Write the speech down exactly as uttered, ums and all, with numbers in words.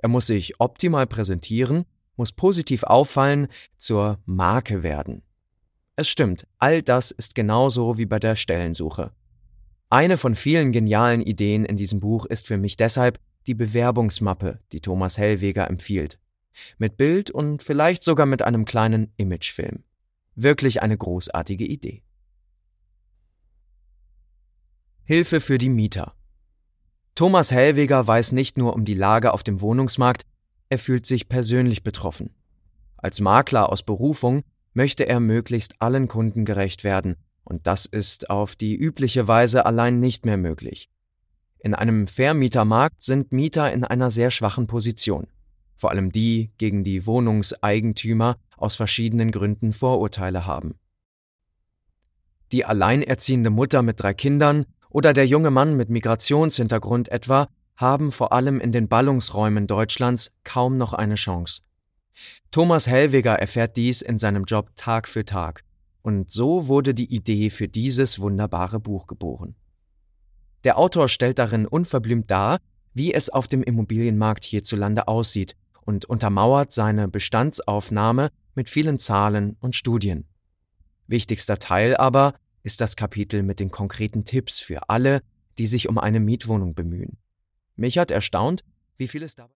Er muss sich optimal präsentieren, muss positiv auffallen, zur Marke werden. Es stimmt, all das ist genauso wie bei der Stellensuche. Eine von vielen genialen Ideen in diesem Buch ist für mich deshalb die Bewerbungsmappe, die Thomas Hellweger empfiehlt. Mit Bild und vielleicht sogar mit einem kleinen Imagefilm. Wirklich eine großartige Idee. Hilfe für die Mieter. Thomas Hellweger weiß nicht nur um die Lage auf dem Wohnungsmarkt, er fühlt sich persönlich betroffen. Als Makler aus Berufung möchte er möglichst allen Kunden gerecht werden, und das ist auf die übliche Weise allein nicht mehr möglich. In einem Vermietermarkt sind Mieter in einer sehr schwachen Position. Vor allem die, gegen die Wohnungseigentümer aus verschiedenen Gründen Vorurteile haben. Die alleinerziehende Mutter mit drei Kindern oder der junge Mann mit Migrationshintergrund etwa haben vor allem in den Ballungsräumen Deutschlands kaum noch eine Chance. Thomas Hellweger erfährt dies in seinem Job Tag für Tag. Und so wurde die Idee für dieses wunderbare Buch geboren. Der Autor stellt darin unverblümt dar, wie es auf dem Immobilienmarkt hierzulande aussieht und untermauert seine Bestandsaufnahme mit vielen Zahlen und Studien. Wichtigster Teil aber ist das Kapitel mit den konkreten Tipps für alle, die sich um eine Mietwohnung bemühen. Mich hat erstaunt, wie viel es dabei